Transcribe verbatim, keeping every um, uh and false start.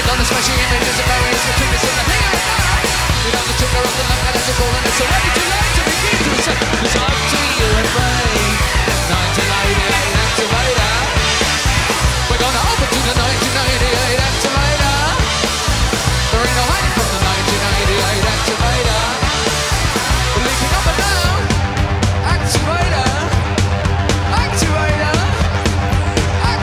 with all the smashing images and barriers between us and the thing I know. Without the trigger of the lock, I let it go and it's so ready to light.